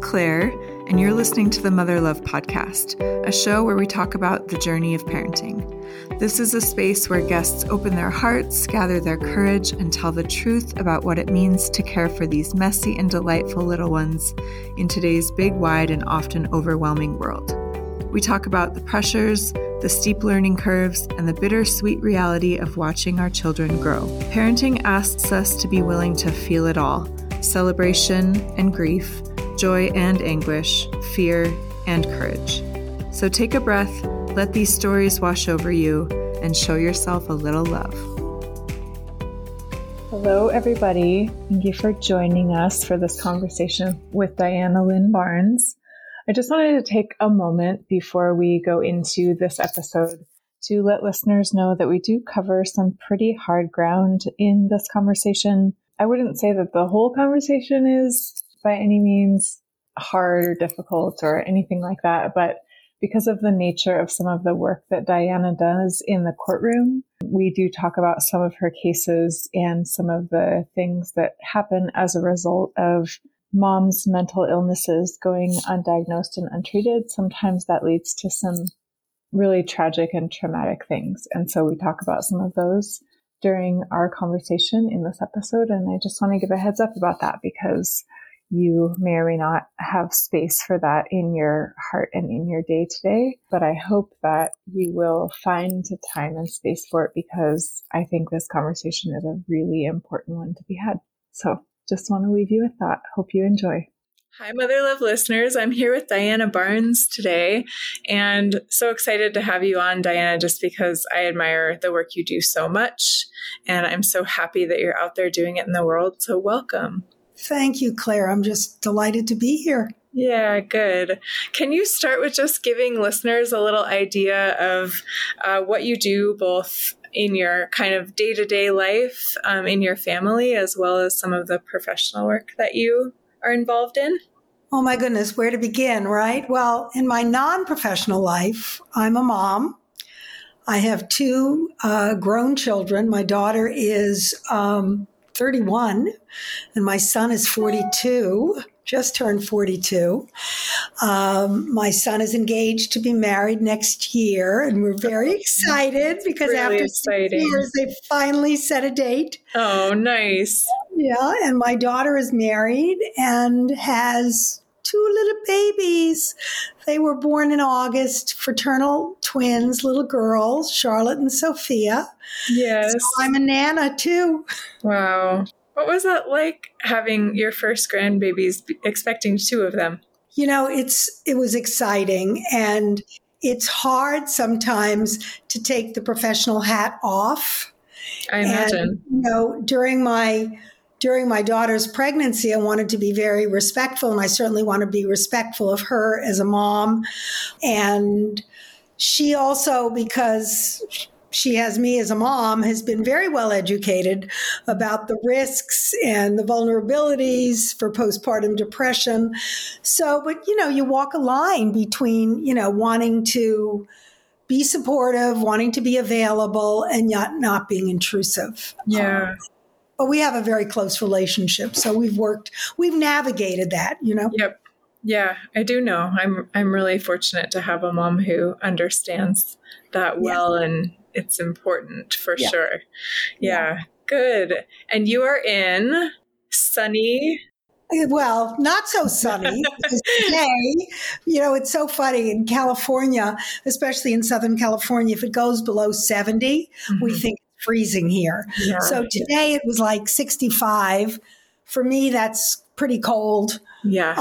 Claire, and you're listening to the Mother Love Podcast, a show where we talk about the journey of parenting. This is a space where guests open their hearts, gather their courage, and tell the truth about what it means to care for these messy and delightful little ones in today's big, wide, and often overwhelming world. We talk about the pressures, the steep learning curves, and the bittersweet reality of watching our children grow. Parenting asks us to be willing to feel it all: celebration and grief, joy and anguish, fear and courage. So take a breath, let these stories wash over you, and show yourself a little love. Hello, everybody. Thank you for joining us for this conversation with Diana Lynn Barnes. I just wanted to take a moment before we go into this episode to let listeners know that we do cover some pretty hard ground in this conversation. I wouldn't say that the whole conversation is by any means hard or difficult or anything like that, but because of the nature of some of the work that Diana does in the courtroom, we do talk about some of her cases and some of the things that happen as a result of mom's mental illnesses going undiagnosed and untreated. Sometimes that leads to some really tragic and traumatic things. And so we talk about some of those during our conversation in this episode. And I just want to give a heads up about that because you may or may not have space for that in your heart and in your day today. But I hope that you will find the time and space for it because I think this conversation is a really important one to be had. So just want to leave you with that. Hope you enjoy. Hi, Mother Love listeners. I'm here with Diana Barnes today, and so excited to have you on, Diana, just because I admire the work you do so much, and I'm so happy that you're out there doing it in the world. So welcome. Thank you, Claire. I'm just delighted to be here. Yeah, good. Can you start with just giving listeners a little idea of what you do both in your kind of day-to-day life, in your family, as well as some of the professional work that you are involved in? Oh my goodness, where to begin, right? Well, in my non-professional life, I'm a mom. I have two grown children. My daughter is 31 and my son is 42. Just turned 42. My son is engaged to be married next year, and we're very excited because really after exciting. 6 years, they finally set a date. Oh, nice. Yeah, and my daughter is married and has two little babies. They were born in August, fraternal twins, little girls, Charlotte and Sophia. Yes. So I'm a nana too. Wow. What was that like having your first grandbabies, expecting two of them? You know, it was exciting, and it's hard sometimes to take the professional hat off. I imagine. And, you know, during my daughter's pregnancy, I wanted to be very respectful, and I certainly want to be respectful of her as a mom. And she also, because she has me as a mom, has been very well educated about the risks and the vulnerabilities for postpartum depression. So, but, you know, you walk a line between, you know, wanting to be supportive, wanting to be available, and yet not being intrusive. Yeah. But we have a very close relationship. So we've navigated that, you know? Yep. Yeah, I do know. I'm really fortunate to have a mom who understands that well, and it's important for sure. Yeah, good. And you are in sunny. Well, not so sunny. Because today, you know, it's so funny in California, especially in Southern California, if it goes below 70, we think it's freezing here. Yeah. So today it was like 65. For me, that's pretty cold. Yeah.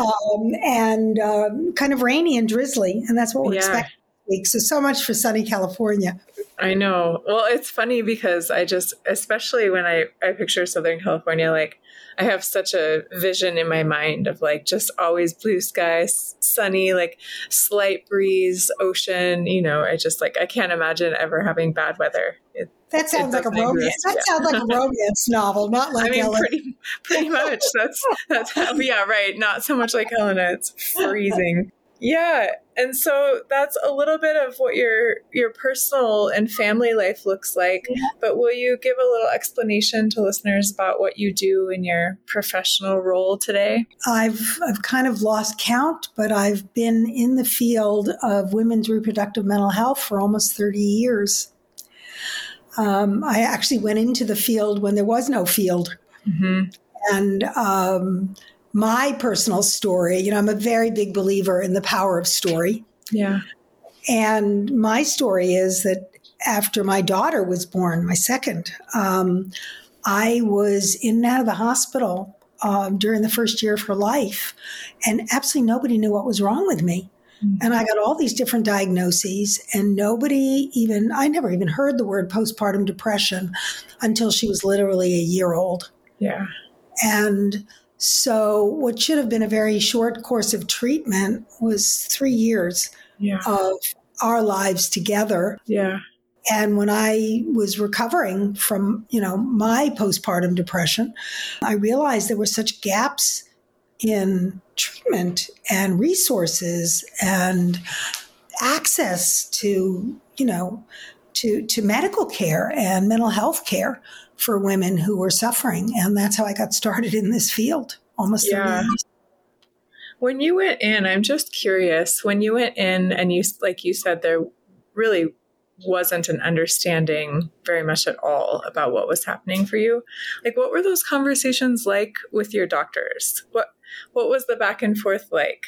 And kind of rainy and drizzly. And that's what we're expecting this week. So much for sunny California. I know. Well, it's funny because especially when I picture Southern California, like I have such a vision in my mind of like just always blue skies, sunny, like slight breeze, ocean, you know, I can't imagine ever having bad weather. That sounds like a romance. That sounds like a romance novel, not like Helena. Pretty much. That's yeah, right. Not so much like Helena. It's freezing. Yeah. And so that's a little bit of what your personal and family life looks like. Yeah. But will you give a little explanation to listeners about what you do in your professional role today? I've kind of lost count, but I've been in the field of women's reproductive mental health for almost 30 years. I actually went into the field when there was no field. Mm-hmm. And my personal story, I'm a very big believer in the power of story. Yeah. And my story is that after my daughter was born, my second, I was in and out of the hospital during the first year of her life, and absolutely nobody knew what was wrong with me. And I got all these different diagnoses, and I never even heard the word postpartum depression until she was literally a year old. Yeah. And so what should have been a very short course of treatment was 3 years of our lives together. Yeah. And when I was recovering from, my postpartum depression, I realized there were such gaps in treatment and resources and access to medical care and mental health care for women who were suffering. And that's how I got started in this field almost 30 years. When you went in, I'm just curious, when you went in and like you said, there really wasn't an understanding very much at all about what was happening for you. Like, what were those conversations like with your doctors? What was the back and forth like?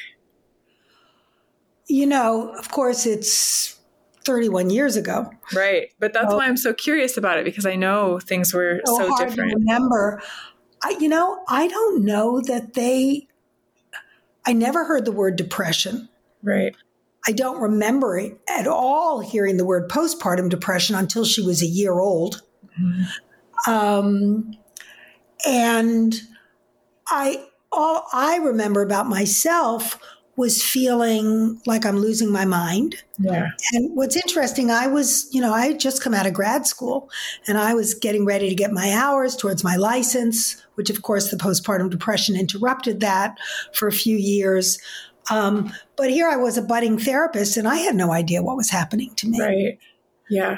Of course, it's 31 years ago. Right. But that's why I'm so curious about it, because I know things were so hard different. To remember. I don't know that I never heard the word depression. Right. I don't remember at all hearing the word postpartum depression until she was a year old. Mm-hmm. And all I remember about myself was feeling like I'm losing my mind. Yeah. And what's interesting, I had just come out of grad school, and I was getting ready to get my hours towards my license, which of course the postpartum depression interrupted that for a few years. But here I was, a budding therapist, and I had no idea what was happening to me. Right. Yeah.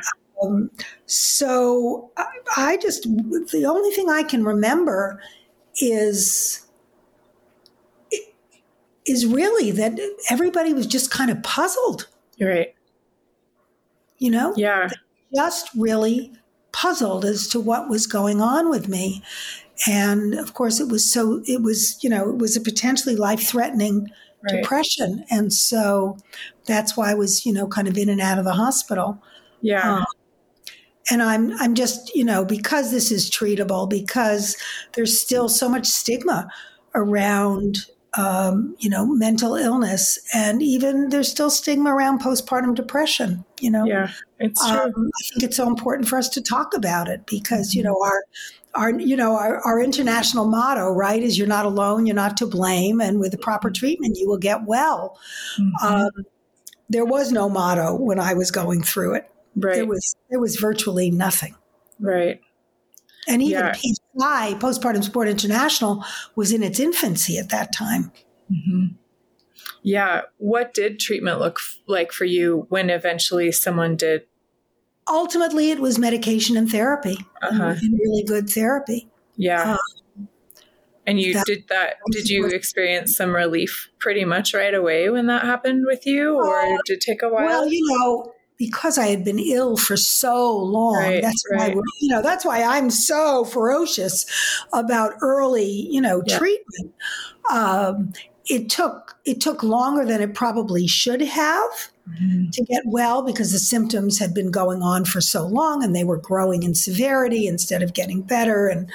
So the only thing I can remember is really that everybody was just kind of puzzled. You're right. Yeah. Just really puzzled as to what was going on with me. And of course it was a potentially life-threatening depression. And so that's why I was, kind of in and out of the hospital. Yeah. And I'm just, because this is treatable, because there's still so much stigma around, mental illness, and even there's still stigma around postpartum depression, Yeah, it's true. I think it's so important for us to talk about it because, our international motto, right, is you're not alone, you're not to blame, and with the proper treatment, you will get well. Mm-hmm. There was no motto when I was going through it. Right. There was virtually nothing. Right. And even PSI, Postpartum Support International, was in its infancy at that time. Mm-hmm. Yeah. What did treatment look like for you when eventually someone did? Ultimately, it was medication and therapy, and really good therapy. Yeah. And you did that. Did you experience some relief pretty much right away when that happened with you, or did it take a while? Well, because I had been ill for so long, that's why I'm so ferocious about early, treatment. It took longer than it probably should have to get well because the symptoms had been going on for so long and they were growing in severity instead of getting better. And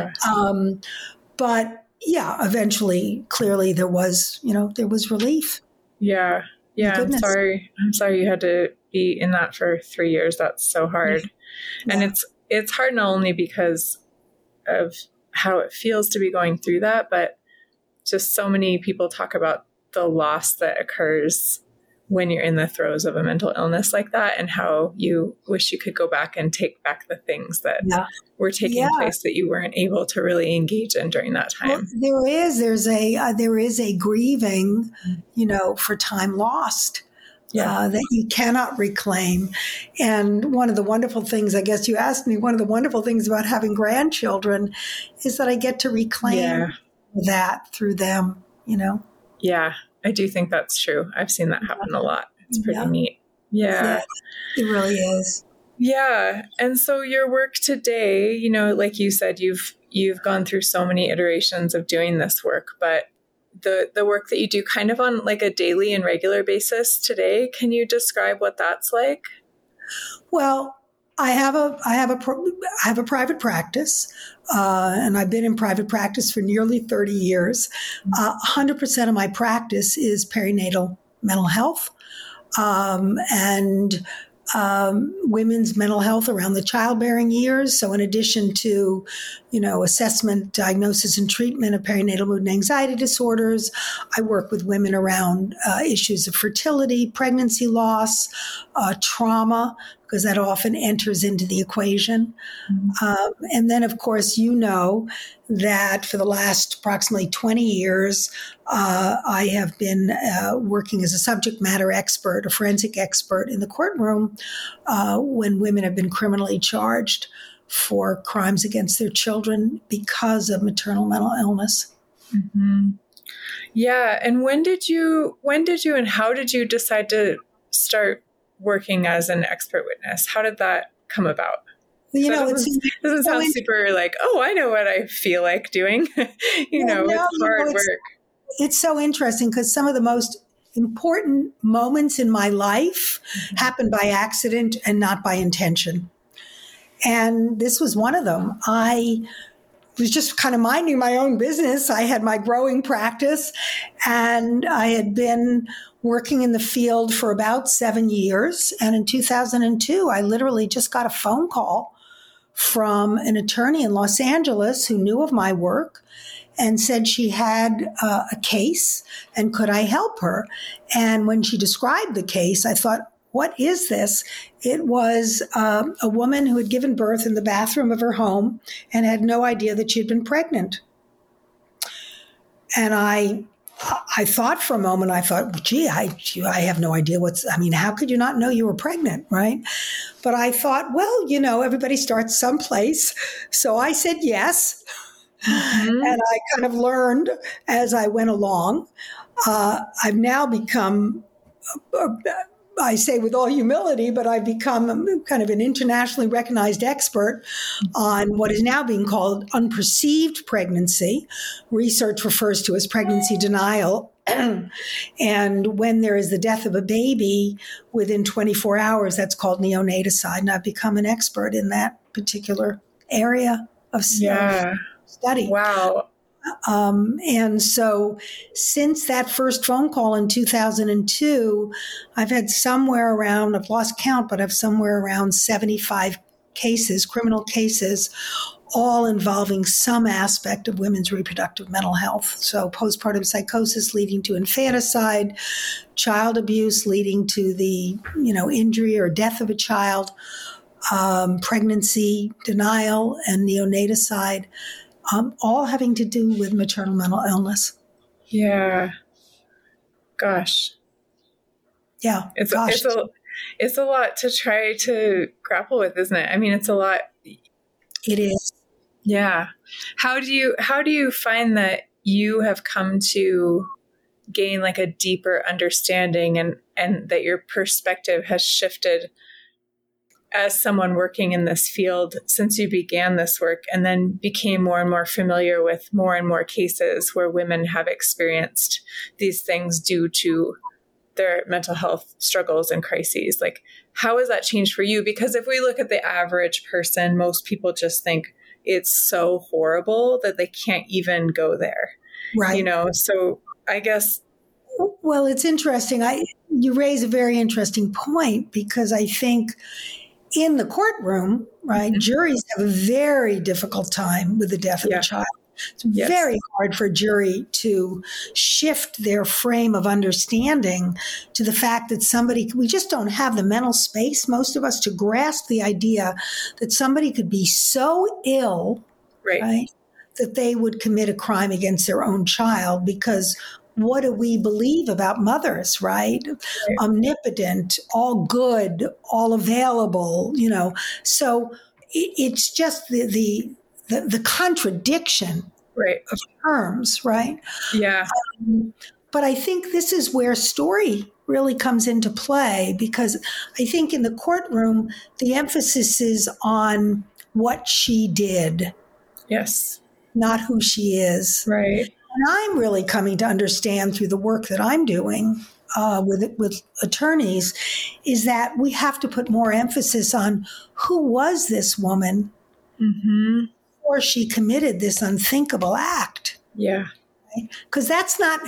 but eventually, clearly there was relief. Yeah. Yeah. I'm sorry you had to be in that for 3 years. That's so hard. Yeah. And it's hard not only because of how it feels to be going through that, but just so many people talk about the loss that occurs when you're in the throes of a mental illness like that, and how you wish you could go back and take back the things that were taking place that you weren't able to really engage in during that time. Well, there is a grieving, for time lost. That you cannot reclaim. And one of the wonderful things, I guess you asked me, one of the wonderful things about having grandchildren is that I get to reclaim that through them, Yeah, I do think that's true. I've seen that happen a lot. It's pretty neat. Yeah. It really is. Yeah. And so your work today, like you said, you've gone through so many iterations of doing this work, but the work that you do kind of on like a daily and regular basis today, can you describe what that's like? Well, I have a private practice, and I've been in private practice for nearly 30 years. 100% of my practice is perinatal mental health, and women's mental health around the childbearing years. So in addition to, assessment, diagnosis, and treatment of perinatal mood and anxiety disorders, I work with women around issues of fertility, pregnancy loss, trauma, because that often enters into the equation. And then, of course, that for the last approximately 20 years, I have been working as a subject matter expert, a forensic expert in the courtroom when women have been criminally charged for crimes against their children because of maternal mental illness. Mm-hmm. Yeah. And when did you and how did you decide to start working as an expert witness? How did that come about? It doesn't sound super like, oh, I know what I feel like doing. It's hard work. It's so interesting because some of the most important moments in my life happened by accident and not by intention. And this was one of them. I was just kind of minding my own business. I had my growing practice, and I had been working in the field for about 7 years. And in 2002, I literally just got a phone call from an attorney in Los Angeles who knew of my work and said she had a case and could I help her? And when she described the case, I thought, what is this? It was a woman who had given birth in the bathroom of her home and had no idea that she had been pregnant. And I thought for a moment, I have no idea how could you not know you were pregnant, right? But I thought, well, everybody starts someplace. So I said yes. Mm-hmm. And I kind of learned as I went along. I've now become, I say with all humility, but I've become kind of an internationally recognized expert on what is now being called unperceived pregnancy. Research refers to as pregnancy denial. And when there is the death of a baby within 24 hours, that's called neonaticide. And I've become an expert in that particular area of study. Wow. And so since that first phone call in 2002, I've had I've lost count, but I've somewhere around 75 cases, criminal cases, all involving some aspect of women's reproductive mental health. So postpartum psychosis leading to infanticide, child abuse leading to the, injury or death of a child, pregnancy denial, and neonaticide. All having to do with maternal mental illness. Yeah. Gosh. Yeah. It's a lot to try to grapple with, isn't it? I mean, it's a lot. It is. Yeah. How do you find that you have come to gain like a deeper understanding and that your perspective has shifted as someone working in this field since you began this work and then became more and more familiar with more and more cases where women have experienced these things due to their mental health struggles and crises? Like, how has that changed for you? Because if we look at the average person, most people just think it's so horrible that they can't even go there. Right. So I guess. Well, it's interesting. You raise a very interesting point because I think in the courtroom, right, juries have a very difficult time with the death of a child. It's very hard for a jury to shift their frame of understanding to the fact that we just don't have the mental space, most of us, to grasp the idea that somebody could be so ill, right, that they would commit a crime against their own child. Because what do we believe about mothers, right? Omnipotent, all good, all available, So it's just the contradiction of terms, right? Yeah. But I think this is where story really comes into play, because I think in the courtroom, the emphasis is on what she did. Yes. Not who she is. Right. And I'm really coming to understand through the work that I'm doing with attorneys is that we have to put more emphasis on who was this woman before she committed this unthinkable act. Yeah. Because that's not,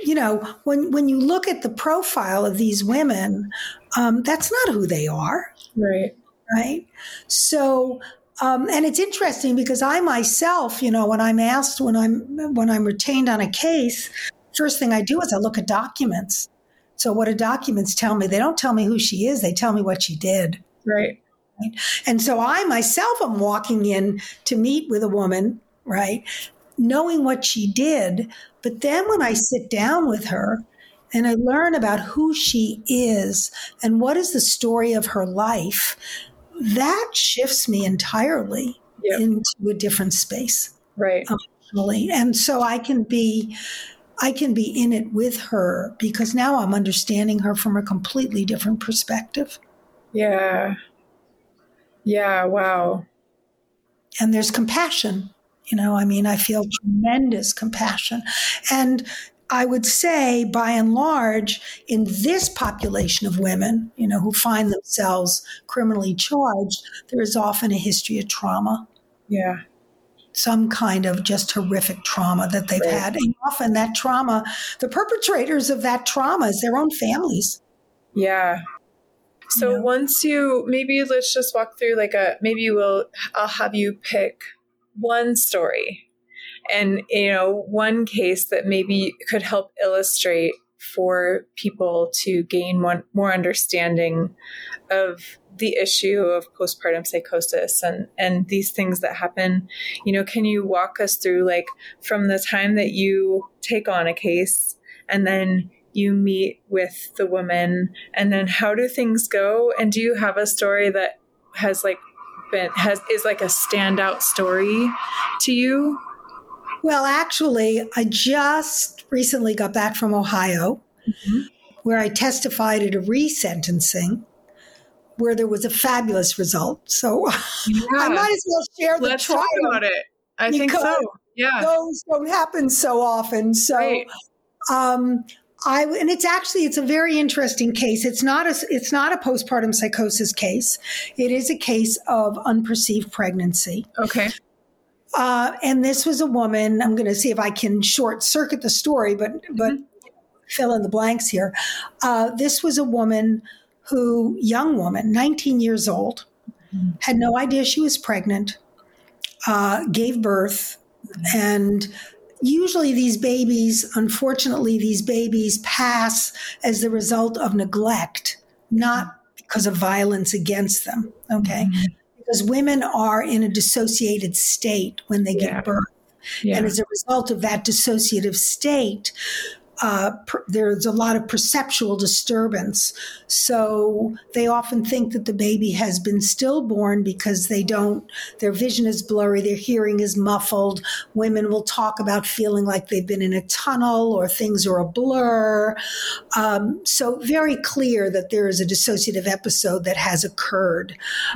when you look at the profile of these women, that's not who they are. Right. Right. So, and it's interesting because I myself, when I'm asked, when I'm retained on a case, first thing I do is I look at documents. So what do documents tell me? They don't tell me who she is. They tell me what she did. Right. And so I myself am walking in to meet with a woman, right, knowing what she did. But then when I sit down with her and I learn about who she is and what is the story of her life, that shifts me entirely into a different space. Right. Emotionally. And so I can be in it with her because now I'm understanding her from a completely different perspective. Yeah. Yeah. Wow. And there's compassion. I feel tremendous compassion. And I would say, by and large, in this population of women, who find themselves criminally charged, there is often a history of trauma. Yeah. Some kind of just horrific trauma that they've had. And often that trauma, the perpetrators of that trauma is their own families. Yeah. So once maybe let's just walk through I'll have you pick one story and, one case that maybe could help illustrate for people to gain more understanding of the issue of postpartum psychosis and these things that happen. Can you walk us through from the time that you take on a case and then you meet with the woman and then how do things go? And do you have a story that has is a standout story to you? Well, actually, I just recently got back from Ohio, where I testified at a resentencing, where there was a fabulous result. So I might as well share the trial. Let's talk about it. I think so. Yeah, those don't happen so often. So, and it's a very interesting case. It's not a postpartum psychosis case. It is a case of unperceived pregnancy. Okay. And this was a woman. I'm going to see if I can short circuit the story, but fill in the blanks here. This was a young woman, 19 years old, had no idea she was pregnant, gave birth, and usually unfortunately, these babies pass as the result of neglect, not because of violence against them. Okay. Because women are in a dissociated state when they give birth. Yeah. And as a result of that dissociative state, there's a lot of perceptual disturbance. So they often think that the baby has been stillborn because their vision is blurry, their hearing is muffled. Women will talk about feeling like they've been in a tunnel or things are a blur. So very clear that there is a dissociative episode that has occurred.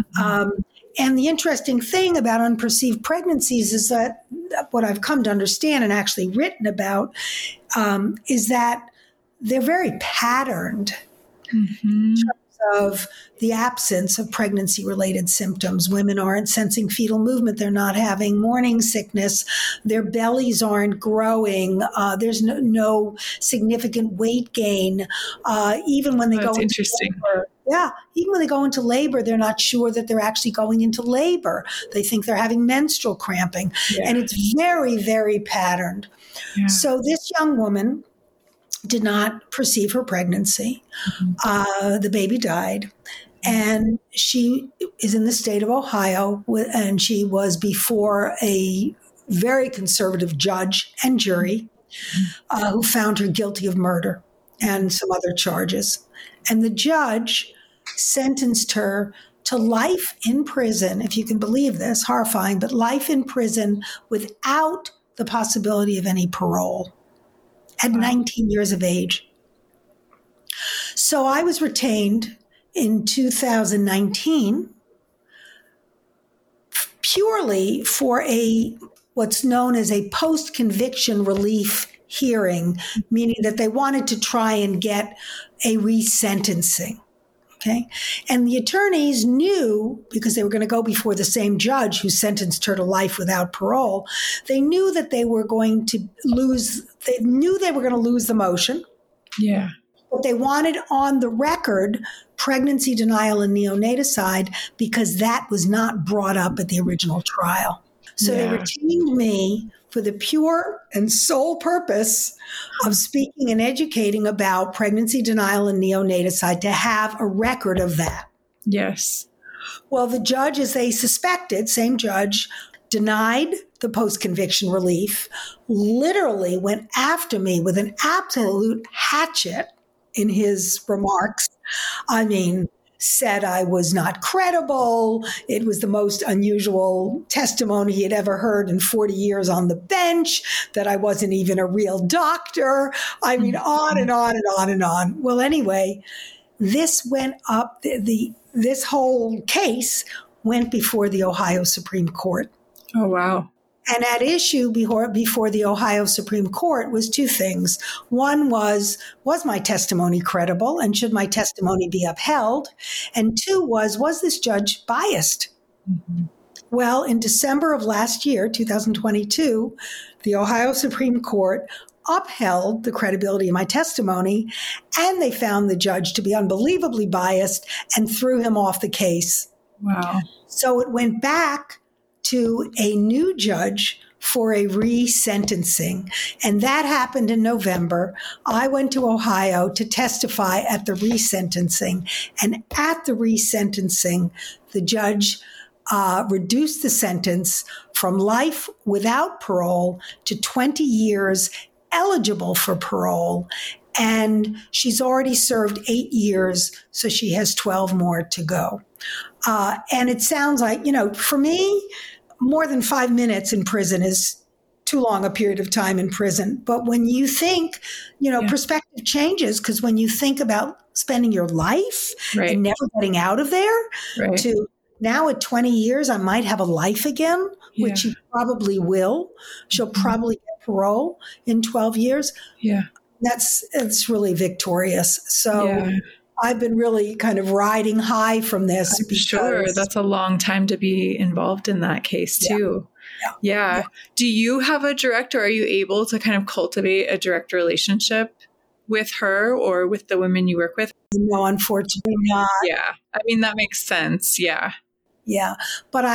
And the interesting thing about unperceived pregnancies is that what I've come to understand and actually written about is that they're very patterned in terms of the absence of pregnancy-related symptoms. Women aren't sensing fetal movement. They're not having morning sickness. Their bellies aren't growing. There's no significant weight gain. Even when they go into labor, Yeah. Even when they go into labor, they're not sure that they're actually going into labor. They think they're having menstrual cramping. Yeah. And it's very, very patterned. Yeah. So this young woman did not perceive her pregnancy. The baby died. And she is in the state of Ohio, and she was before a very conservative judge and jury who found her guilty of murder and some other charges. And the judge sentenced her to life in prison, if you can believe this, horrifying, but life in prison without the possibility of any parole at 19 years of age. So I was retained in 2019 purely for what's known as a post-conviction relief hearing, meaning that they wanted to try and get a resentencing. Okay. And the attorneys knew, because they were going to go before the same judge who sentenced her to life without parole, they knew that they were going to lose the motion. Yeah. But they wanted on the record pregnancy denial and neonaticide because that was not brought up at the original trial. So they retained me for the pure and sole purpose of speaking and educating about pregnancy denial and neonaticide, to have a record of that. Yes. Well, the judge, as they suspected, same judge, denied the post-conviction relief, literally went after me with an absolute hatchet in his remarks. I mean, said I was not credible. It was the most unusual testimony he had ever heard in 40 years on the bench, that I wasn't even a real doctor. I mean, on and on and on and on. Well, anyway, this went up, this whole case went before the Ohio Supreme Court. Oh, wow. And at issue before the Ohio Supreme Court was two things. One was my testimony credible, and should my testimony be upheld? And two was this judge biased? Mm-hmm. Well, in December of last year, 2022, the Ohio Supreme Court upheld the credibility of my testimony, and they found the judge to be unbelievably biased and threw him off the case. Wow. So it went back to a new judge for a resentencing. And that happened in November. I went to Ohio to testify at the resentencing. And at the resentencing, the judge reduced the sentence from life without parole to 20 years eligible for parole. And she's already served 8 years, so she has 12 more to go. And it sounds like, for me, more than 5 minutes in prison is too long a period of time in prison. But when you think, perspective changes, because when you think about spending your life and never getting out of there to now at 20 years, I might have a life again, which she probably will. She'll probably get parole in 12 years. Yeah. It's really victorious. So I've been really kind of riding high from this. I'm sure that's a long time to be involved in that case too. Yeah. Do you have a direct, or are you able to kind of cultivate a direct relationship with her or with the women you work with? No, unfortunately not. Yeah. I mean, that makes sense. Yeah. Yeah. But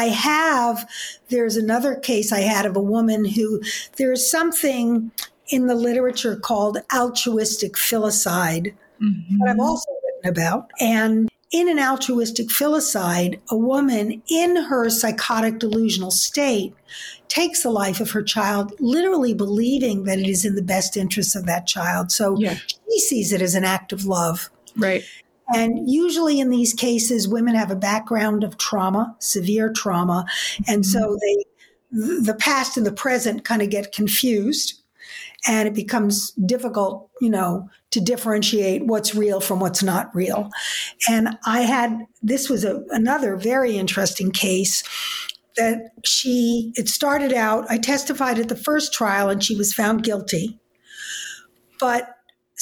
there's another case I had of a woman who, there's something in the literature called altruistic filicide that I've also written about. And in an altruistic filicide, a woman in her psychotic delusional state takes the life of her child, literally believing that it is in the best interest of that child. So she sees it as an act of love. Right. And usually in these cases, women have a background of trauma, severe trauma. And so the past and the present kind of get confused. And it becomes difficult, to differentiate what's real from what's not real. And this was another very interesting case that it started out, I testified at the first trial and she was found guilty. But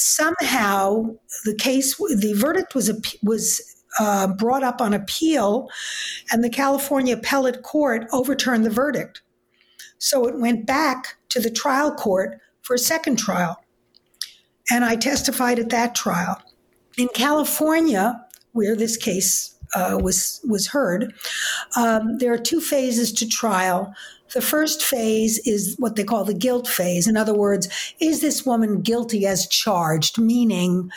somehow the verdict was brought up on appeal, and the California Appellate Court overturned the verdict. So it went back to the trial court for a second trial. And I testified at that trial. In California, where this case was heard. There are two phases to trial. The first phase is what they call the guilt phase. In other words, is this woman guilty as charged? Meaning,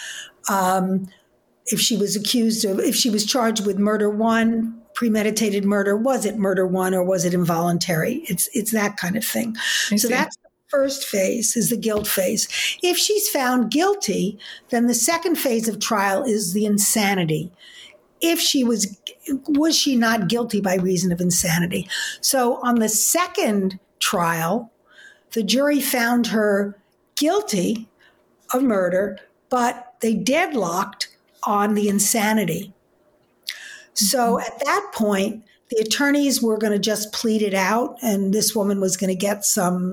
if she was charged with murder one, premeditated murder, was it murder one or was it involuntary? It's that kind of thing. So that's the first phase, is the guilt phase. If she's found guilty, then the second phase of trial is the insanity. If she was she not guilty by reason of insanity? So on the second trial, the jury found her guilty of murder, but they deadlocked on the insanity. So at that point, the attorneys were going to just plead it out, and this woman was going to get some,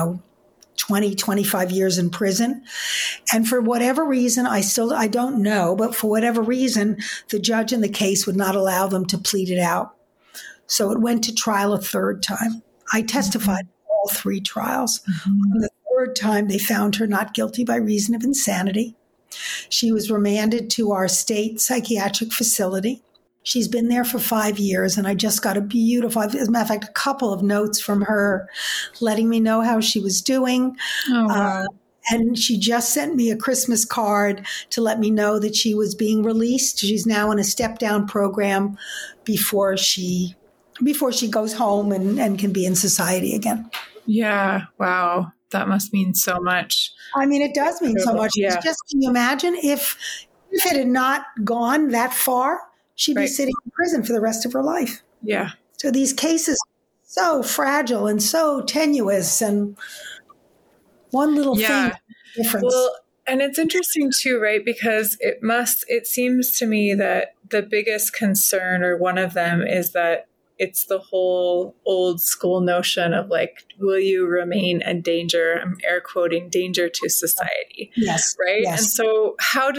20, 25 years in prison. And for whatever reason, I don't know, but for whatever reason, the judge in the case would not allow them to plead it out. So it went to trial a third time. I testified in all three trials. On the third time, they found her not guilty by reason of insanity. She was remanded to our state psychiatric facility. She's been there for 5 years, and I just got as a matter of fact, a couple of notes from her letting me know how she was doing. Oh, wow. And she just sent me a Christmas card to let me know that she was being released. She's now in a step-down program before she goes home and can be in society again. Yeah. Wow. That must mean so much. I mean, it does mean so much. Yeah. Just, can you imagine if it had not gone that far? She'd be sitting in prison for the rest of her life. Yeah. So these cases so fragile and so tenuous, and one little thing difference. Well, and it's interesting too, right? Because it seems to me that the biggest concern, or one of them, is that it's the whole old school notion of like, will you remain a danger? I'm air quoting, danger to society. Yes. Right. Yes. And so how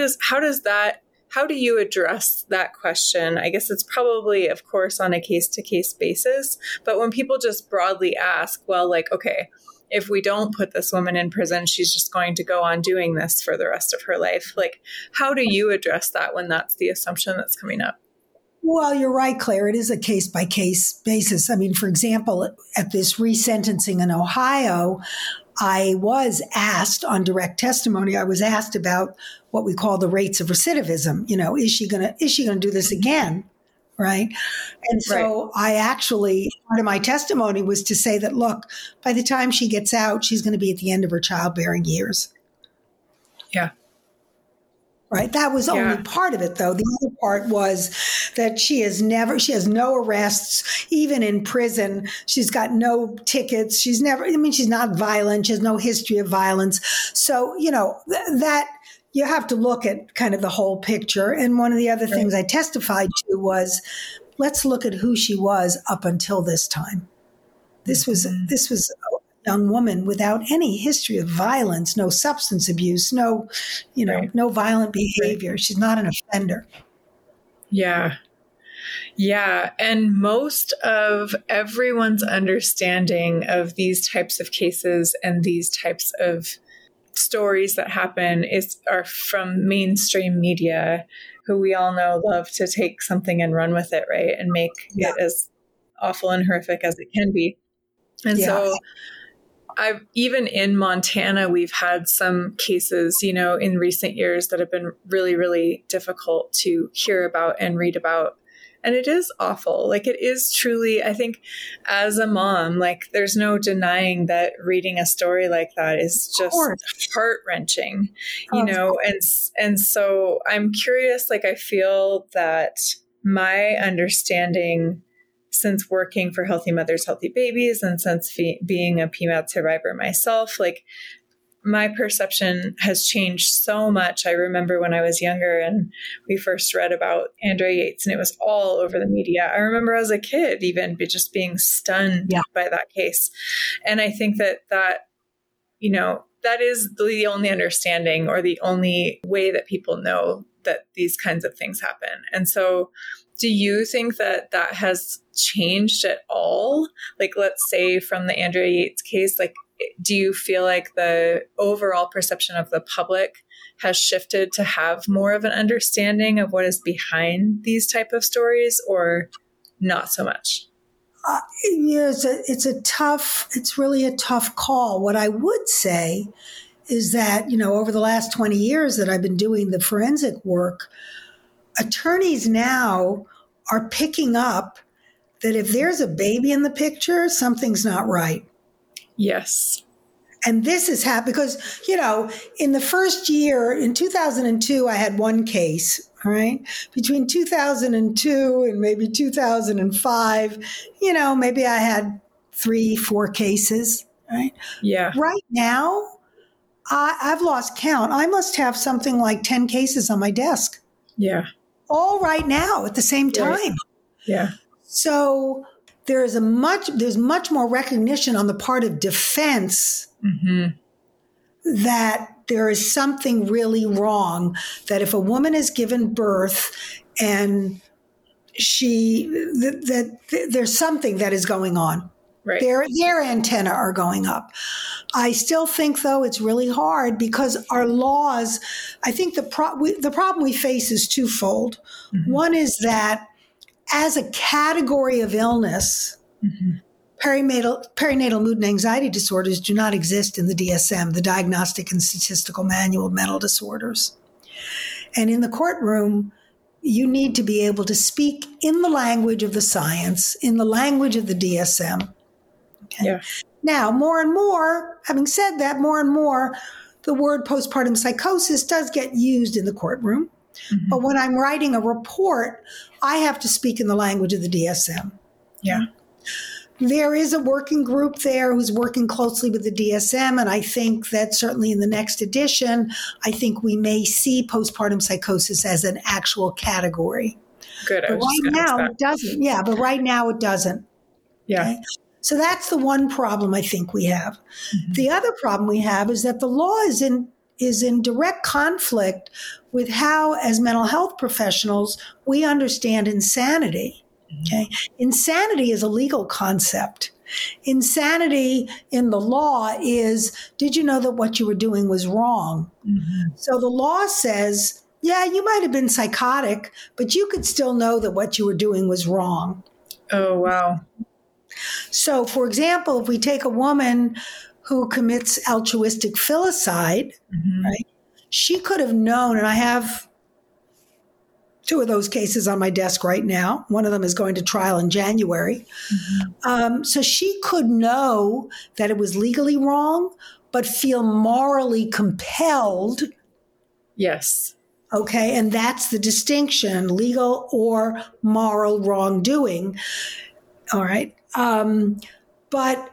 do you address that question? I guess it's probably, of course, on a case-to-case basis. But when people just broadly ask, well, like, okay, if we don't put this woman in prison, she's just going to go on doing this for the rest of her life. Like, how do you address that when that's the assumption that's coming up? Well, you're right, Claire. It is a case-by-case basis. I mean, for example, at this resentencing in Ohio, I was asked on direct testimony, I was asked about what we call the rates of recidivism. You know, is she going to do this again? Right. And so I actually, part of my testimony was to say that, look, by the time she gets out, she's going to be at the end of her childbearing years. Yeah. Right. That was only part of it, though. The other part was that she has no arrests, even in prison. She's got no tickets. She's not violent. She has no history of violence. So, that you have to look at kind of the whole picture. And one of the other things I testified to was, let's look at who she was up until this time. This was a young woman without any history of violence, no substance abuse, no violent behavior. She's not an offender. Yeah. Yeah. And most of everyone's understanding of these types of cases and these types of stories that happen are from mainstream media, who we all know love to take something and run with it, right? And make it as awful and horrific as it can be. And so even in Montana, we've had some cases, in recent years that have been really, really difficult to hear about and read about. And it is awful. Like, it is truly, I think, as a mom, like, there's no denying that reading a story like that is just heart-wrenching, and so I'm curious, like, I feel that my understanding, since working for Healthy Mothers, Healthy Babies, and since being a PMAD survivor myself, like, my perception has changed so much. I remember when I was younger and we first read about Andrea Yates, and it was all over the media. I remember as a kid even just being stunned by that case. And I think that is the only understanding, or the only way that people know that these kinds of things happen. And so do you think that has changed at all? Like, let's say from the Andrea Yates case, like, do you feel like the overall perception of the public has shifted to have more of an understanding of what is behind these type of stories, or not so much? It's really a tough call. What I would say is that, over the last 20 years that I've been doing the forensic work, attorneys now are picking up that if there's a baby in the picture, something's not right. Yes. And this is happening because, in the first year, in 2002, I had one case, all right? Between 2002 and maybe 2005, maybe I had 3-4 cases, right? Yeah. Right now, I've lost count. I must have something like 10 cases on my desk. Yeah. All right now at the same time. Right. Yeah. So there's much more recognition on the part of defense that there is something really wrong, that if a woman is given birth and there's something that is going on. Right. Their antenna are going up. I still think, though, it's really hard because our laws, I think the problem we face is twofold. One is that as a category of illness, perinatal mood and anxiety disorders do not exist in the DSM, the Diagnostic and Statistical Manual of Mental Disorders. And in the courtroom, you need to be able to speak in the language of the science, in the language of the DSM. Okay? Yeah. Now, more and more, having said that, more and more, the word postpartum psychosis does get used in the courtroom. But when I'm writing a report, I have to speak in the language of the DSM. Yeah. There is a working group there who's working closely with the DSM, and I think that certainly in the next edition, I think we may see postpartum psychosis as an actual category. Good. But right now it doesn't. Yeah, but right now it doesn't. Yeah. Okay? So that's the one problem I think we have. The other problem we have is that the law is in direct conflict with how, as mental health professionals, we understand insanity. Okay? Insanity is a legal concept. Insanity in the law is, did you know that what you were doing was wrong? So the law says, yeah, you might have been psychotic, but you could still know that what you were doing was wrong. Oh, wow. So, for example, if we take a woman who commits altruistic filicide, right? She could have known, and I have 2 of those cases on my desk right now. One of them is going to trial in January. So she could know that it was legally wrong, but feel morally compelled. Yes. Okay. And that's the distinction, legal or moral wrongdoing. All right. But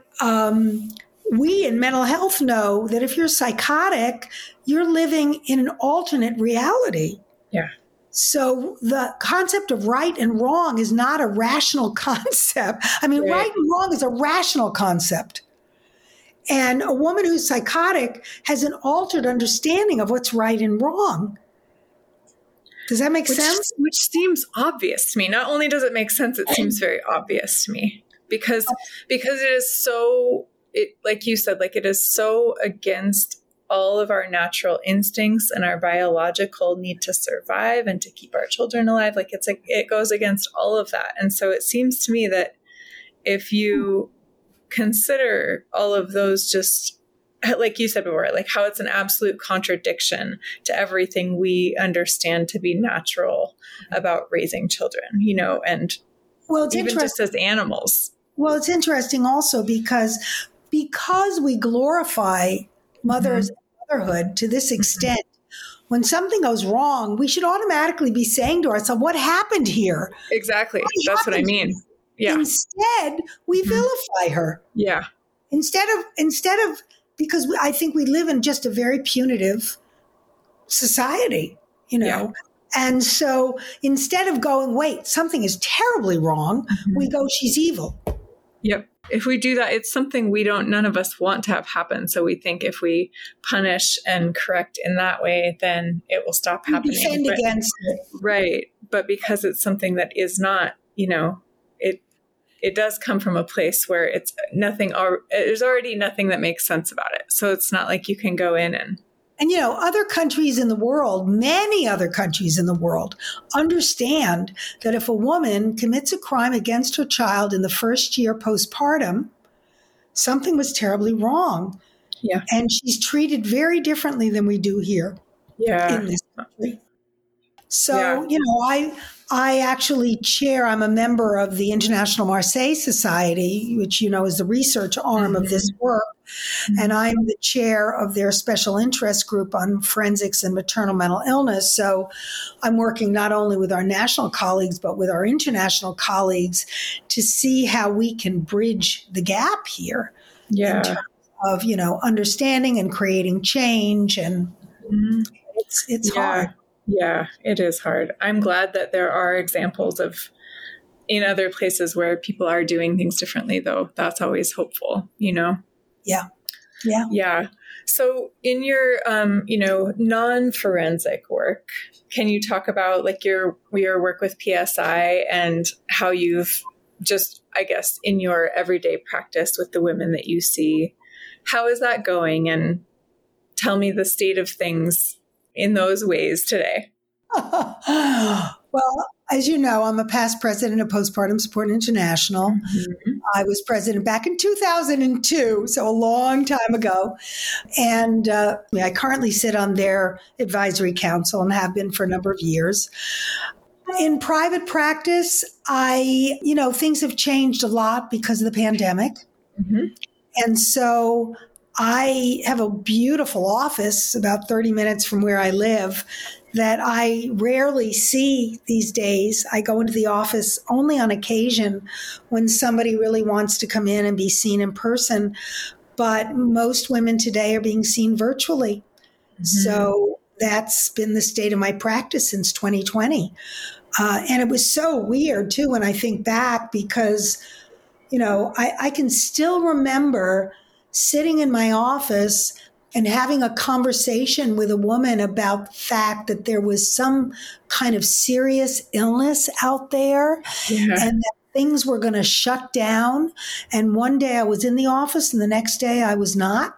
we in mental health know that if you're psychotic, you're living in an alternate reality. Yeah. So the concept of right and wrong is not a rational concept. I mean, right and wrong is a rational concept. And a woman who's psychotic has an altered understanding of what's right and wrong. Does that make sense? Which seems obvious to me. Not only does it make sense, it seems very obvious to me because it is so, like you said, like it is so against all of our natural instincts and our biological need to survive and to keep our children alive. Like it goes against all of that. And so it seems to me that if you consider all of those, just like you said before, like how it's an absolute contradiction to everything we understand to be natural about raising children, and it's even just as animals. Well, it's interesting also because we glorify motherhood to this extent. When something goes wrong, we should automatically be saying to ourselves, what happened here? Exactly. That's what I mean. Yeah. Instead, we vilify her. Yeah. Instead of, because I think we live in just a very punitive society, Yeah. And so instead of going, wait, something is terribly wrong, we go, she's evil. Yep. If we do that, it's something none of us want to have happen. So we think if we punish and correct in that way, then it will stop happening. Defend against it. Right. But because it's something that is not, it does come from a place where it's nothing, there's already nothing that makes sense about it. So it's not like you can go in And, other countries in the world, many other countries in the world, understand that if a woman commits a crime against her child in the first year postpartum, something was terribly wrong. Yeah. And she's treated very differently than we do here in this country. So, I actually I'm a member of the International Marseille Society, which, is the research arm of this work. And I'm the chair of their special interest group on forensics and maternal mental illness. So I'm working not only with our national colleagues, but with our international colleagues to see how we can bridge the gap here in terms of, understanding and creating change. And it's hard. Yeah, it is hard. I'm glad that there are examples of in other places where people are doing things differently, though. That's always hopeful, Yeah. Yeah. Yeah. So in your, non-forensic work, can you talk about like your work with PSI and how you've just, I guess, in your everyday practice with the women that you see, how is that going? And tell me the state of things in those ways today. Well, as you know, I'm a past president of Postpartum Support International. Mm-hmm. I was president back in 2002, so a long time ago. And I currently sit on their advisory council and have been for a number of years. In private practice, things have changed a lot because of the pandemic. Mm-hmm. And so I have a beautiful office about 30 minutes from where I live that I rarely see these days. I go into the office only on occasion when somebody really wants to come in and be seen in person. But most women today are being seen virtually. Mm-hmm. So that's been the state of my practice since 2020. And it was so weird, too, when I think back, because, I can still remember sitting in my office and having a conversation with a woman about the fact that there was some kind of serious illness out there and that things were going to shut down. And one day I was in the office and the next day I was not.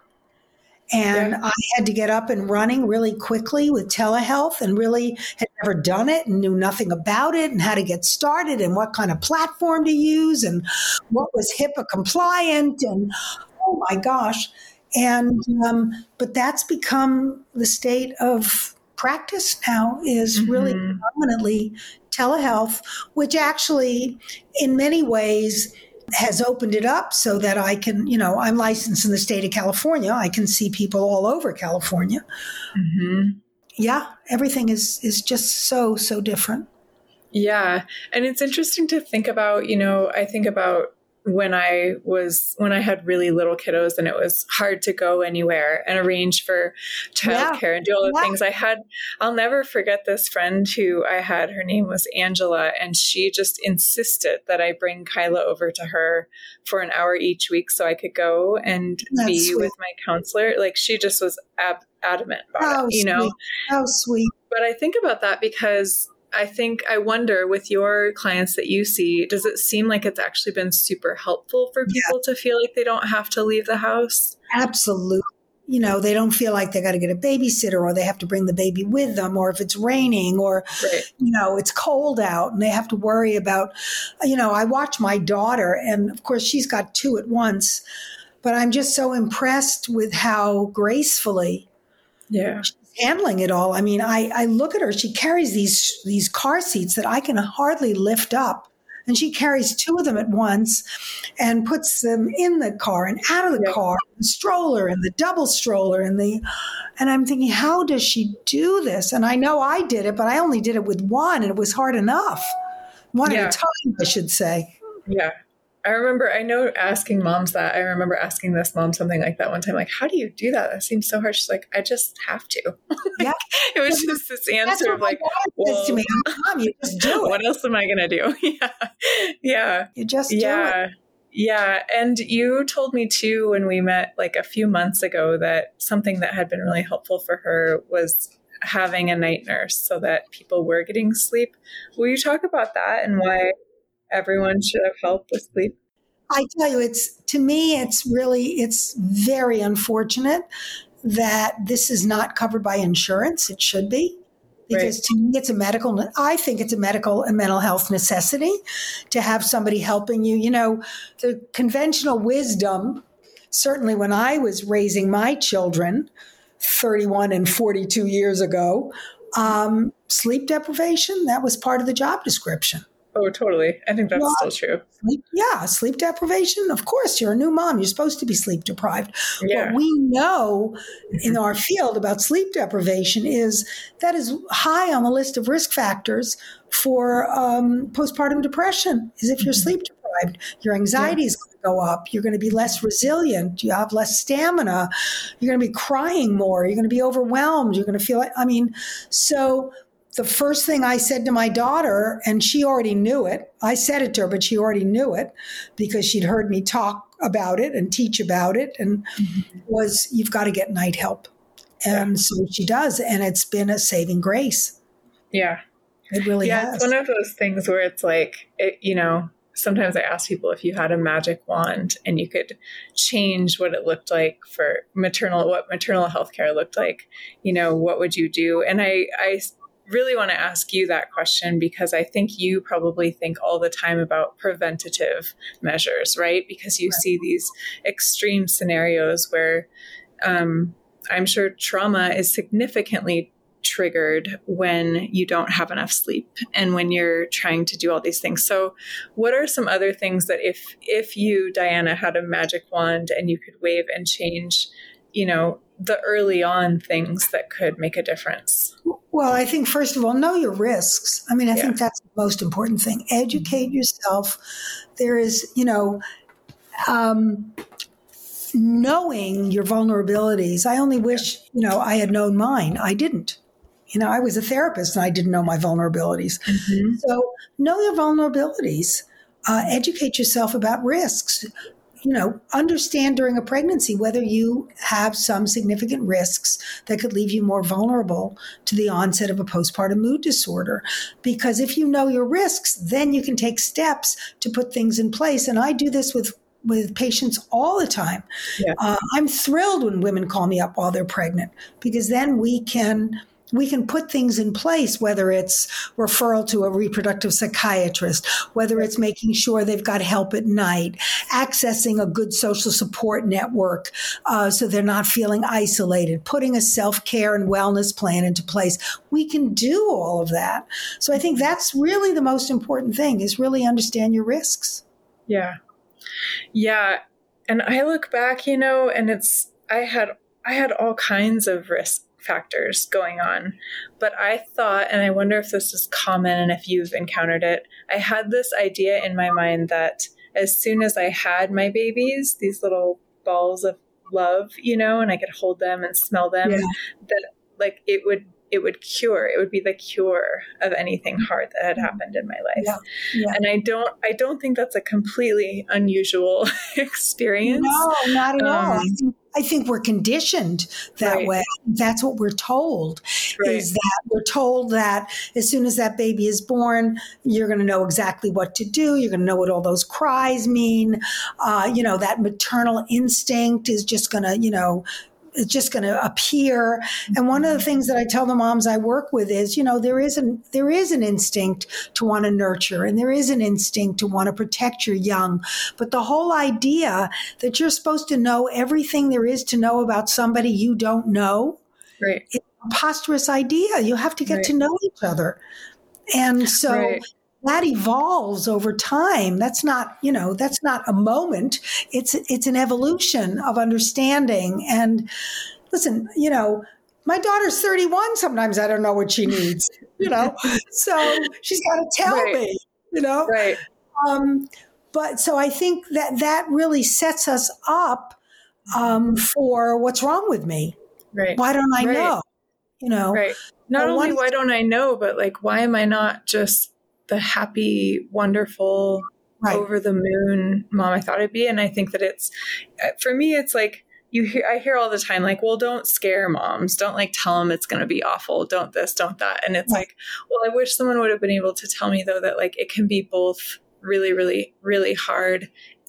And I had to get up and running really quickly with telehealth and really had never done it and knew nothing about it and how to get started and what kind of platform to use and what was HIPAA compliant and oh my gosh. And, but that's become the state of practice now is really predominantly telehealth, which actually in many ways has opened it up so that I can, I'm licensed in the state of California. I can see people all over California. Mm-hmm. Yeah. Everything is just so different. Yeah. And it's interesting to think about, I think about when I had really little kiddos and it was hard to go anywhere and arrange for childcare and do all the things I'll never forget this friend who I had, her name was Angela, and she just insisted that I bring Kyla over to her for an hour each week so I could go and be with my counselor. Like she just was adamant about it, How sweet. But I think about that because I wonder with your clients that you see, does it seem like it's actually been super helpful for people to feel like they don't have to leave the house? Absolutely. They don't feel like they got to get a babysitter or they have to bring the baby with them, or if it's raining or, it's cold out and they have to worry about, I watch my daughter and of course she's got two at once, but I'm just so impressed with how gracefully she's handling it all. I mean, I look at her, she carries these car seats that I can hardly lift up. And she carries two of them at once and puts them in the car and out of the car, the stroller and the double stroller and I'm thinking, how does she do this? And I know I did it, but I only did it with one and it was hard enough. One at a time, I should say. Yeah. I remember asking moms that. I remember asking this mom something like that one time, like, how do you do that? That seems so hard. She's like, I just have to. Yeah. It was just this answer of like, well, to me, Mom, you just do it. What else am I going to do? Yeah. You just do it. Yeah. And you told me too, when we met like a few months ago, that something that had been really helpful for her was having a night nurse so that people were getting sleep. Will you talk about that and why everyone should have help with sleep? I tell you, it's very unfortunate that this is not covered by insurance. It should be. Because Right. to me, I think it's a medical and mental health necessity to have somebody helping you. The conventional wisdom, certainly when I was raising my children 31 and 42 years ago, sleep deprivation, that was part of the job description. Oh, totally. I think that's Well, still true. sleep deprivation. Of course, you're a new mom. You're supposed to be sleep deprived. Yeah. What we know in our field about sleep deprivation is that is high on the list of risk factors for postpartum depression. Is if you're sleep deprived, your anxiety is going to go up. You're going to be less resilient. You have less stamina. You're going to be crying more. You're going to be overwhelmed. You're going to feel like, so the first thing I said to my daughter, and she already knew it, I said it to her, but she already knew it because she'd heard me talk about it and teach about it, and was, you've got to get night help. And so she does. And it's been a saving grace. Yeah. It really has. It's one of those things where it's like, sometimes I ask people if you had a magic wand and you could change what it looked like for what maternal health care looked like, what would you do? And I really want to ask you that question because I think you probably think all the time about preventative measures, right? Because you see these extreme scenarios where I'm sure trauma is significantly triggered when you don't have enough sleep and when you're trying to do all these things. So what are some other things that if you, Diana, had a magic wand and you could wave and change, the early on things that could make a difference? Well, I think, first of all, know your risks. I think that's the most important thing. Educate yourself. There is, knowing your vulnerabilities. I only wish, I had known mine. I didn't. I was a therapist and I didn't know my vulnerabilities. Mm-hmm. So know your vulnerabilities. Educate yourself about risks. Understand during a pregnancy whether you have some significant risks that could leave you more vulnerable to the onset of a postpartum mood disorder. Because if you know your risks, then you can take steps to put things in place. And I do this with patients all the time. Yeah. I'm thrilled when women call me up while they're pregnant because then we can put things in place, whether it's referral to a reproductive psychiatrist, whether it's making sure they've got help at night, accessing a good social support network so they're not feeling isolated, putting a self-care and wellness plan into place. We can do all of that. So I think that's really the most important thing is really understand your risks. Yeah. Yeah. And I look back, and I had all kinds of risk factors going on, but I thought, and I wonder if this is common and if you've encountered it, I had this idea in my mind that as soon as I had my babies, these little balls of love, and I could hold them and smell them, that like it would be the cure of anything hard that had happened in my life. Yeah. Yeah. And I don't think that's a completely unusual experience. No, not at all. I think we're conditioned that way. That's what we're told, is that we're told that as soon as that baby is born, you're going to know exactly what to do. You're going to know what all those cries mean. That maternal instinct is just going to, it's just going to appear. And one of the things that I tell the moms I work with is, there is an instinct to want to nurture and there is an instinct to want to protect your young. But the whole idea that you're supposed to know everything there is to know about somebody you don't know, it's a preposterous idea. You have to get to know each other. And so that evolves over time. That's not a moment. It's an evolution of understanding. And listen, my daughter's 31. Sometimes I don't know what she needs, so she's got to tell me, Right. But so I think that really sets us up for what's wrong with me. Right. Why don't I know? Right. Not only why don't I know, but like, why am I not just the happy, wonderful, over the moon mom I thought I'd be? And I think that for me, it's like I hear all the time, like, well, don't scare moms. Don't like tell them it's going to be awful. Don't this, don't that. And it's like, well, I wish someone would have been able to tell me though, that like, it can be both really, really, really hard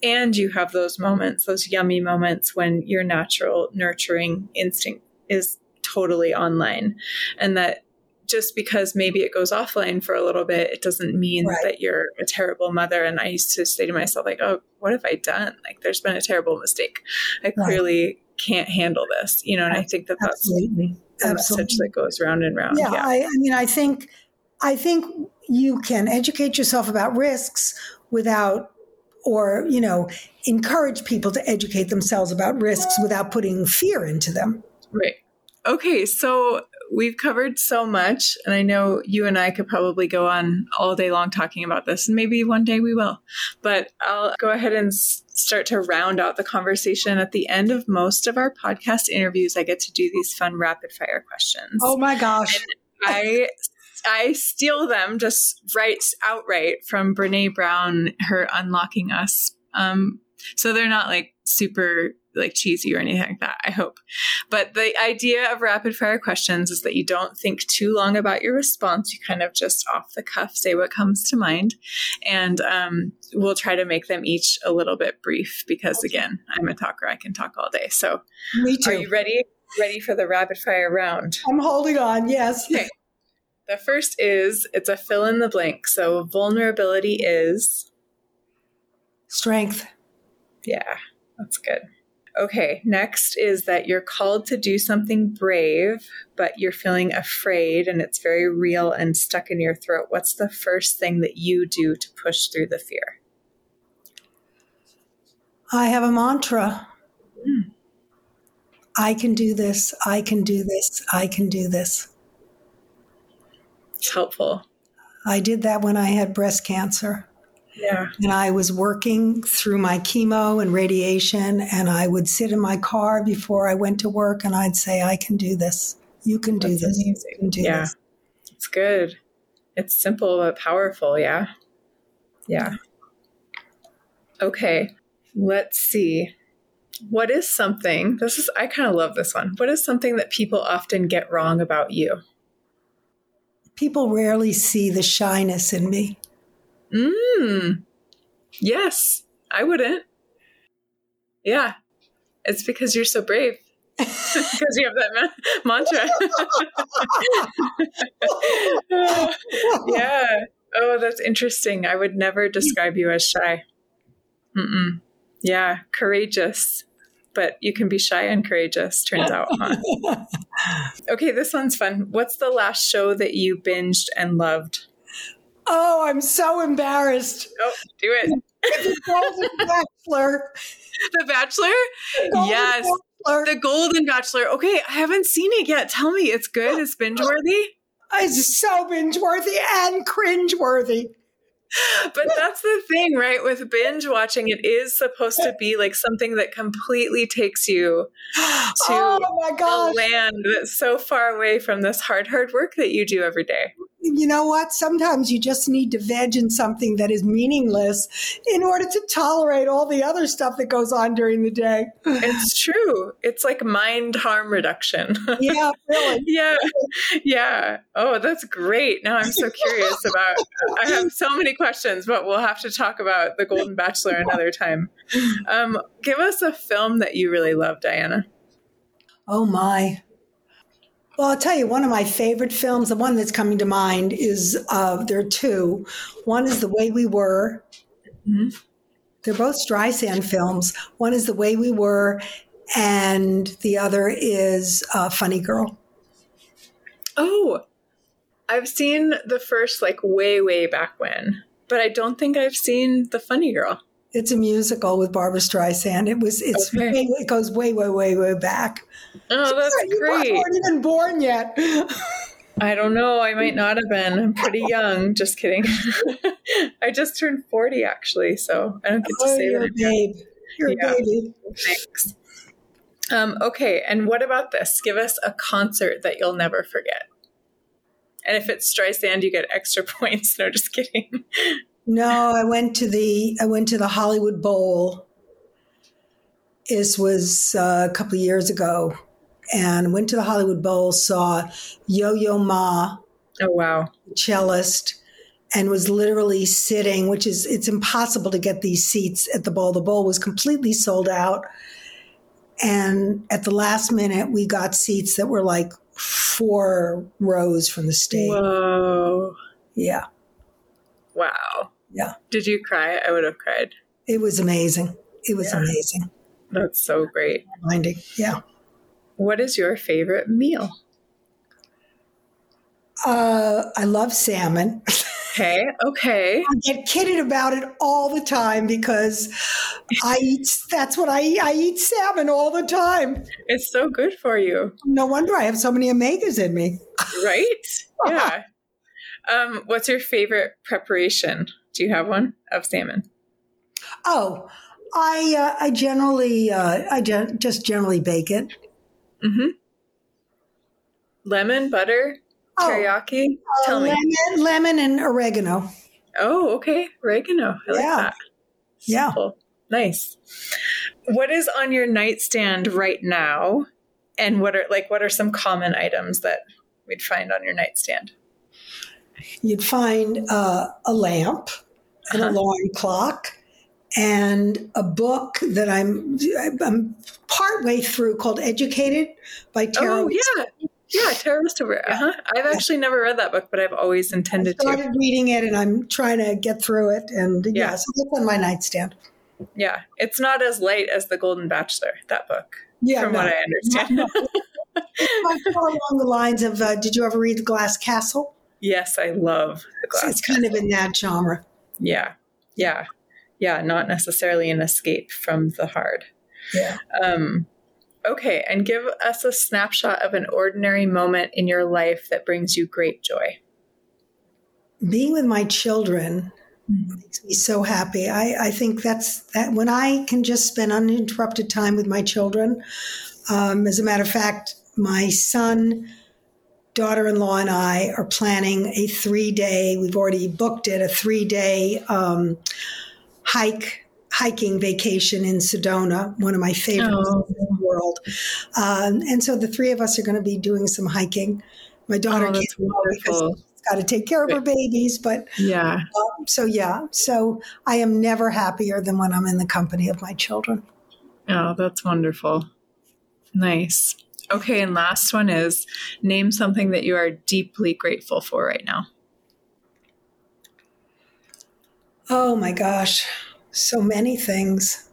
And you have those moments, those yummy moments when your natural nurturing instinct is totally online. And that just because maybe it goes offline for a little bit, it doesn't mean that you're a terrible mother. And I used to say to myself, like, oh, what have I done? Like, there's been a terrible mistake. I clearly can't handle this, you know, and I think that that's the message that goes round and round. Yeah. I mean, I think you can educate yourself about risks without, or, you know, encourage people to educate themselves about risks without putting fear into them. Right. Okay. So we've covered so much, and I know you and I could probably go on all day long talking about this, and maybe one day we will, but I'll go ahead and start to round out the conversation. At the end of most of our podcast interviews, I get to do these fun rapid fire questions. Oh my gosh. And I steal them just outright from Brene Brown, her Unlocking Us. So they're not like super like cheesy or anything like that, I hope. But the idea of rapid fire questions is that you don't think too long about your response. You kind of just off the cuff say what comes to mind. And we'll try to make them each a little bit brief because, again, I'm a talker. I can talk all day. So me too. Are you ready? Ready for the rapid fire round? I'm holding on. Yes. Okay. The first it's a fill in the blank. So vulnerability is? Strength. Yeah, that's good. Okay, next is that you're called to do something brave, but you're feeling afraid and it's very real and stuck in your throat. What's the first thing that you do to push through the fear? I have a mantra. I can do this. I can do this. I can do this. It's helpful. I did that when I had breast cancer. Yeah. And I was working through my chemo and radiation, and I would sit in my car before I went to work and I'd say, I can do this. You can do this. Amazing. You can do this. It's good. It's simple but powerful. Yeah. Yeah. Okay. Let's see. What is something, I kind of love this one. What is something that people often get wrong about you? People rarely see the shyness in me. Yes, I wouldn't. Yeah, it's because you're so brave. Because you have that mantra. Yeah. Oh, that's interesting. I would never describe you as shy. Yeah, courageous. But you can be shy and courageous, turns out. Huh? Okay, this one's fun. What's the last show that you binged and loved? Oh, I'm so embarrassed. Oh, do it. The Golden Bachelor. The Bachelor? Yes. Bachelor. The Golden Bachelor. Okay, I haven't seen it yet. Tell me, it's good? It's binge-worthy? It's so binge-worthy and cringe-worthy. But that's the thing, right? With binge watching, it is supposed to be like something that completely takes you to a land that's so far away from this hard work that you do every day. You know what? Sometimes you just need to veg in something that is meaningless in order to tolerate all the other stuff that goes on during the day. It's true. It's like mind harm reduction. Yeah, really. Yeah. Oh, that's great. Now I'm so curious I have so many questions, but we'll have to talk about The Golden Bachelor another time. Give us a film that you really love, Diana. Oh, my. Well, I'll tell you, one of my favorite films, the one that's coming to mind is, there are two. One is The Way We Were. Mm-hmm. They're both Streisand films. One is The Way We Were, and the other is Funny Girl. Oh, I've seen the first, like, way, way back when, but I don't think I've seen The Funny Girl. It's a musical with Barbara Streisand. It goes way, way, way, way back. Oh, that's great. You weren't even born yet. I don't know. I might not have been. I'm pretty young. Just kidding. I just turned 40, actually, so I don't get to say that. You're a baby. Thanks. Okay, and what about this? Give us a concert that you'll never forget. And if it's Streisand, you get extra points. No, just kidding. No, I went to the Hollywood Bowl. This was a couple of years ago, and went to the Hollywood Bowl, saw Yo-Yo Ma. Oh, wow. Cellist, and was literally sitting, it's impossible to get these seats at the bowl. The bowl was completely sold out. And at the last minute, we got seats that were like 4 rows from the stage. Whoa. Yeah. Wow. Yeah. Did you cry? I would have cried. It was amazing. It was amazing. That's so great. Reminding. Yeah. What is your favorite meal? I love salmon. Okay. I get kidded about it all the time because that's what I eat. I eat salmon all the time. It's so good for you. No wonder I have so many omegas in me. Right? Yeah. What's your favorite preparation? Do you have one of salmon? Oh, I just generally bake it. Mm-hmm. Lemon, butter, teriyaki? Tell me. Lemon and oregano. Oh, okay. Oregano. I like that. Simple. Yeah. Nice. What is on your nightstand right now? And what are some common items that we'd find on your nightstand? You'd find a lamp, an alarm clock, and a book that I'm partway through called Educated by Tara. Oh, yeah. Yeah, Tara Westover. I've actually never read that book, but I've always intended to. I started reading it, and I'm trying to get through it. And so that's on my nightstand. Yeah, it's not as light as The Golden Bachelor, that book, from what I understand. It's more along the lines of, did you ever read The Glass Castle? Yes, I love The Glass Castle. It's kind of in that genre. Yeah, not necessarily an escape from the hard. Yeah. Okay, and give us a snapshot of an ordinary moment in your life that brings you great joy. Being with my children makes me so happy. I think that when I can just spend uninterrupted time with my children. As a matter of fact, my son, daughter-in-law, and I are planning a 3-day, we've already booked it, a 3-day hiking vacation in Sedona, one of my favorites in the world. And so the 3 of us are going to be doing some hiking. My daughter can't go because she's got to take care of her babies, but so I am never happier than when I'm in the company of my children. Oh, that's wonderful. Nice. Okay, and last one is, name something that you are deeply grateful for right now. Oh my gosh. So many things.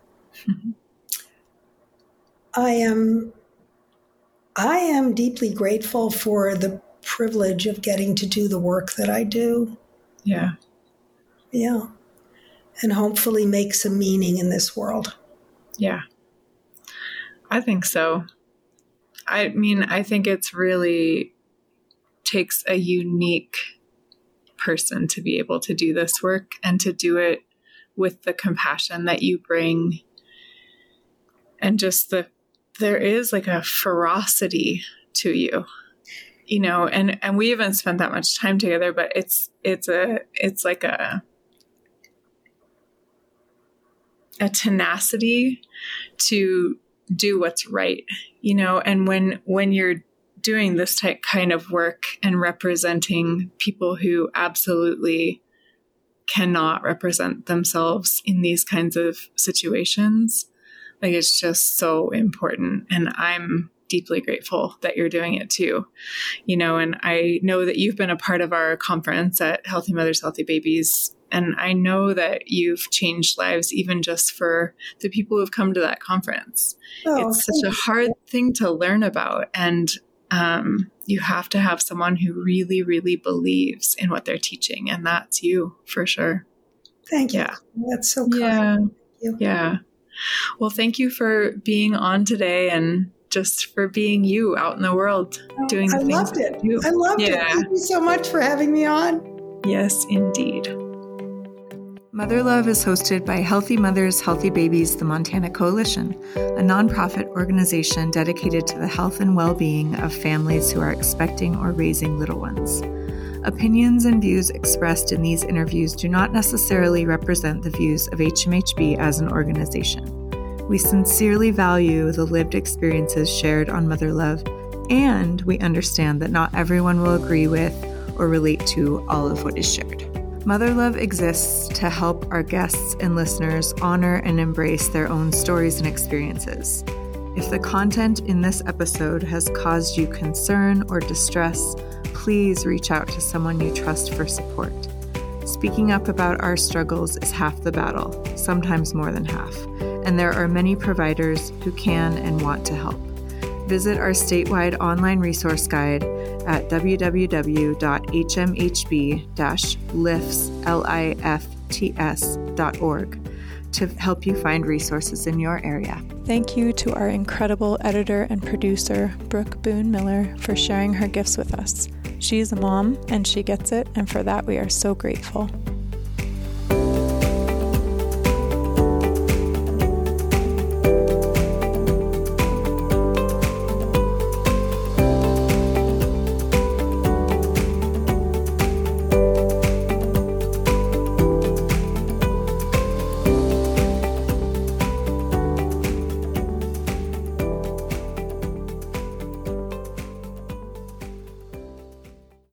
I am deeply grateful for the privilege of getting to do the work that I do. Yeah. Yeah. And hopefully make some meaning in this world. Yeah. I think so. I mean, I think it's really takes a unique person to be able to do this work and to do it with the compassion that you bring, and just there is like a ferocity to you, and we haven't spent that much time together, but it's like a tenacity to do what's right, and when you're doing this kind of work and representing people who absolutely cannot represent themselves in these kinds of situations, like, it's just so important. And I'm deeply grateful that you're doing it too, and I know that you've been a part of our conference at Healthy Mothers, Healthy Babies. And I know that you've changed lives even just for the people who've come to that conference. It's such a hard thing to learn about. And you have to have someone who really, really believes in what they're teaching. And that's you, for sure. Thank you. Yeah. That's so kind. Yeah. Yeah. Well, thank you for being on today and just for being you out in the world doing the things. I loved it. Thank you so much for having me on. Yes, indeed. Mother Love is hosted by Healthy Mothers, Healthy Babies, the Montana Coalition, a nonprofit organization dedicated to the health and well-being of families who are expecting or raising little ones. Opinions and views expressed in these interviews do not necessarily represent the views of HMHB as an organization. We sincerely value the lived experiences shared on Mother Love, and we understand that not everyone will agree with or relate to all of what is shared. Mother Love exists to help our guests and listeners honor and embrace their own stories and experiences. If the content in this episode has caused you concern or distress, please reach out to someone you trust for support. Speaking up about our struggles is half the battle, sometimes more than half, and there are many providers who can and want to help. Visit our statewide online resource guide at www.hmhb-lifts.org to help you find resources in your area. Thank you to our incredible editor and producer, Brooke Boone Miller, for sharing her gifts with us. She's a mom and she gets it, and for that we are so grateful.